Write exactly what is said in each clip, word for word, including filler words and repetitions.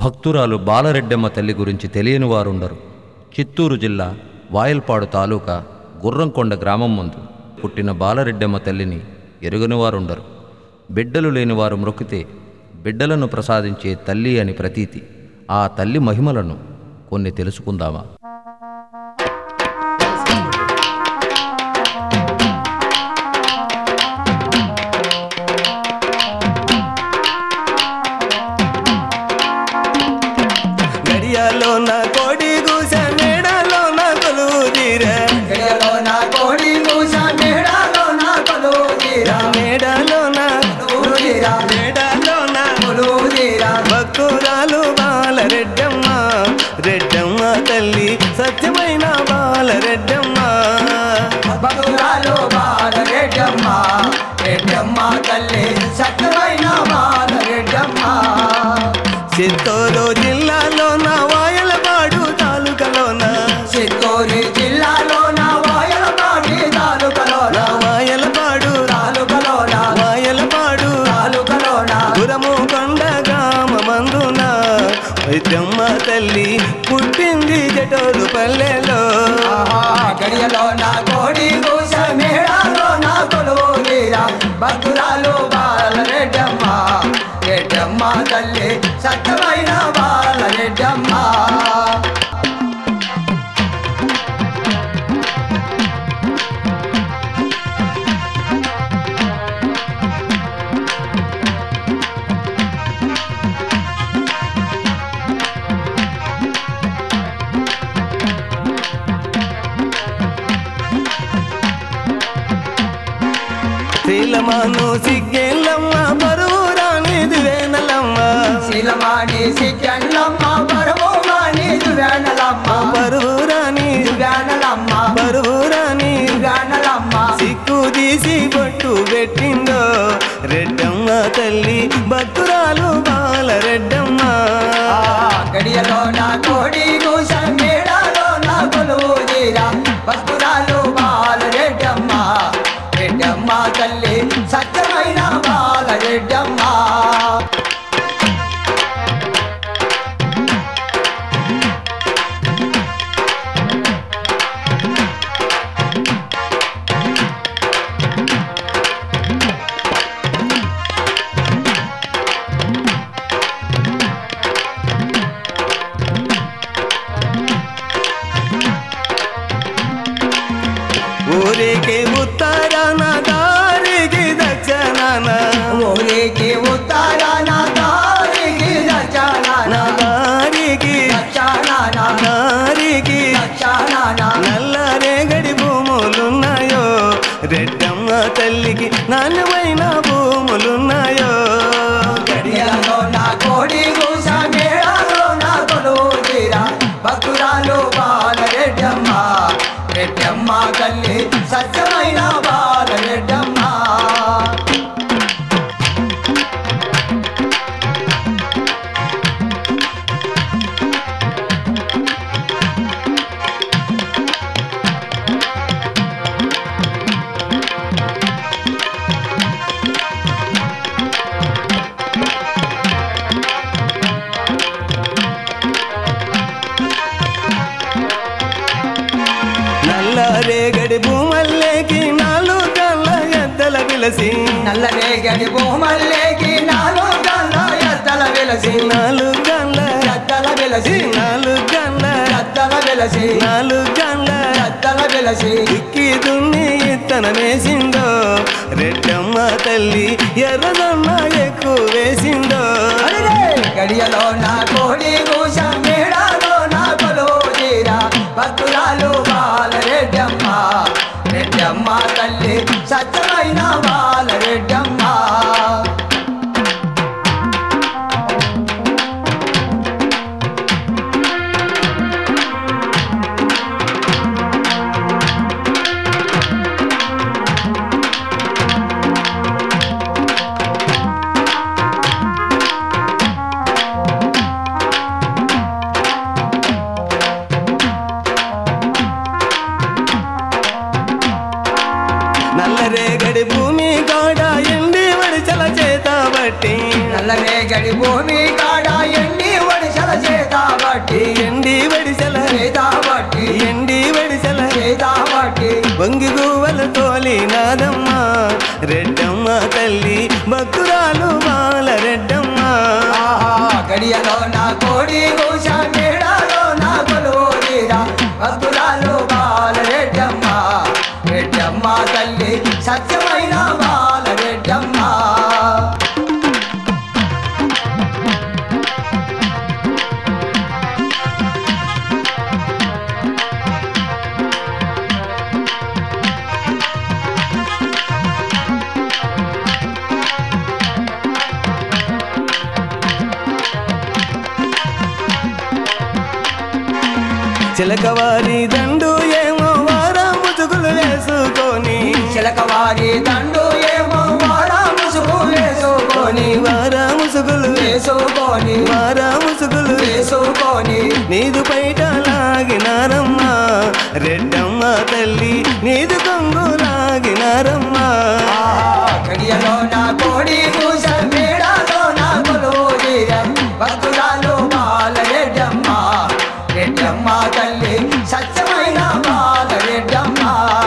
భక్తురాలు బాలరెడ్డమ్మ తల్లి గురించి తెలియని వారుండరు. చిత్తూరు జిల్లా వాయల్పాడు తాలూకా గుర్రంకొండ గ్రామం ముందు పుట్టిన బాలరెడ్డమ్మ తల్లిని ఎరుగని వారుండరు. బిడ్డలు లేనివారు మ్రొక్కితే బిడ్డలను ప్రసాదించే తల్లి అని ప్రతీతి. ఆ తల్లి మహిమలను కొన్ని తెలుసుకుందామా? గడియాలోన కోడి గూస మేడలోన కొలువుదీర, గడియాలోన కోడి గూస మేడలోన కొలువుదీర, మేడలోన కొలువుదీర, మేడలోన కొలువుదీర. భక్తురాలు బాలరెడ్డమ్మ, రెడ్డమ్మ తల్లి సత్యమైన బాలరెడ్డమ్మ. భక్తురాలు బాలరెడ్డమ్మ, రెడ్డమ్మ తల్లి సత్యమైన బాలరెడ్డమ్మ. చిత్తూరు జిల్లాలోన వాయలపాడు తాలూకాలోన, చిత్తూరు జిల్లాలోన వాయలపాడు తాలూకాలోన, వాయలపాడు తాలూకాలోన, వాయలపాడు తాలూకాలోన, గురముకొండ గ్రామమందున రెడ్డమ్మ తల్లి పుట్టింది జటోరు పల్లెలో. గడియలోన కోడి గూస మేడలోన కొలువుదీర, భక్తురాలు బాలరెడ్డమ్మ, రెడ్డమ్మ తల్లి సత్యమైన బాలరెడ్డమ్మ. శీలమాను సిగ్గెల్లమ్మ బరువురాని దివేనలమ్మ, శీలమాని సిగ్గెల్లమ్మ బరువురాని దివేనలమ్మ, బరువురాని దివేనలమ్మ, బరువురాని దివేనలమ్మ. సిక్కు తీసి బొట్టు పెట్టిందో రెడ్డమ్మ తల్లి భక్తురాలు బాలరెడ్డమ్మ. గడియలోన కోడి గూస మేడలోన కొలువుదీర, భక్తురాలు బాలరెడ్డమ్మ, రెడ్డమ్మ తల్లి సత్యమైన బాలరెడ్డమ్మ. ఊరికి ఉత్తరాన దారికి దక్షిణాన, ఊరికి ఉత్తరాన దారికి దక్షిణాన, దారికి దక్షిణాన, దారికి దక్షిణాన. నల్లరేగడి భూములున్నాయో రెడ్డమ్మ తల్లికి నాణ్యమైన భూములున్నాయో. గడియలోన కోడి గూస మేడలోన కొలువుదీర, భక్తురాలు బాలరెడ్డమ్మ, రెడ్డమ్మ తల్లి సత్యమైన బాలరెడ్డమ్మ. నల్లరేగడి భూమల్లేకి నాలుగు కళ్ళ ఎద్దల విలసి, నల్లరేగడి భూమల్లేకి నాలుగు గల్ల ఎద్దల వెలసి, నాలుగు కళ్ళ ఎద్దల వెలసి, నాలుగు కళ్ళ ఎద్దల వెలసి, నాలుగు కళ్ళ ఎద్దల వెలసి. ఇక్కి దున్ని ఇత్తనమేసిందో రెడ్డమ్మ తల్లి ఎర్రదమ్మ ఎక్కువ వేసిందో. గడియలోన కోడి గూస మేడలోన కొలువుదీర, భక్తురాలు బాలరెడ్డమ్మ, రెడ్డమ్మ తల్లి సత్యమైన బాలరెడ్డమ్మ. నల్లరేగడి భూమి కాడ ఎండి వడిచల చేత బట్టి, నల్లరేగడి భూమి కాడ ఎండి వడిసల వడిసెల వేదావట్టి ఎండి వడిసెల వేదావట్టి వంగి గువ్వల తోలినాదమ్మ రెడ్డమ్మ తల్లి భక్తురాలు బాల రెడ్డమ్మ ఆహా గడియలో నా కోడి కూస మేడాలో నా కొలువుదీరా భక్తురాలు బాల రెడ్డమ్మ రెడ్డమ్మ తల్లి సత్యమైన బాల రెడ్డమ్మ చిలకవారి దండు ఏమో వారా ముసుగులు వేసుకొని చిలకవారి దండు ఏమో వారా ముసుగు వేసుకొని వారా ముసుగులు వేసుకొని వారా ముసుగులు వేసుకొని నీదు పైట లాగినారమ్మ రెడ్డమ్మ తల్లి నీదు కొంగు లాగినారమ్మ గడియలో నా కోడి కూస మేడాలో నా కొలువుదీరా భక్తురాలు బాల రెడ్డమ్మ రెడ్డమ్మ తల్లి సత్యమైన బాల రెడ్డమ్మ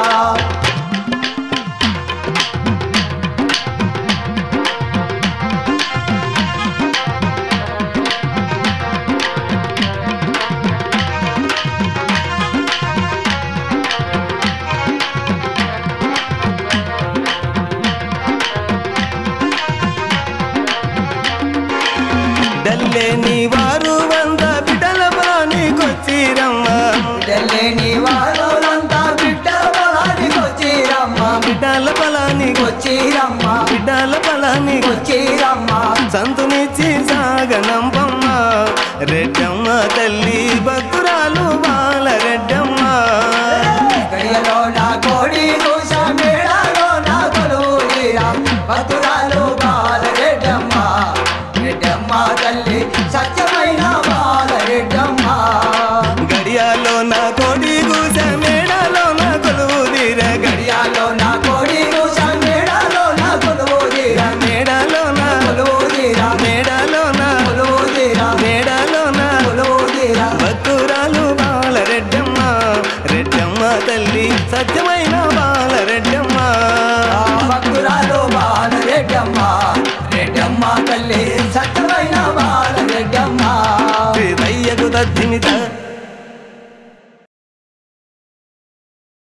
డల్లేని వారు వంద బిడ్డల పొలానికొచ్చిరమ్మ తెల్లేని వారులంతా బిడ్డల పొలానికి వచ్చిరమ్మ బిడ్డల పొలానికి వచ్చిరమ్మ బిడ్డల పొలానికి వచ్చిరమ్మ సంతునిచ్చి సాగనంపమ్మ రెడ్డమ్మ తల్లి భక్తురాలు బాల రెడ్డమ్మ గడియలో నా కోడి కూస మేడాలో నా కొలువుదీరా భక్తురాలు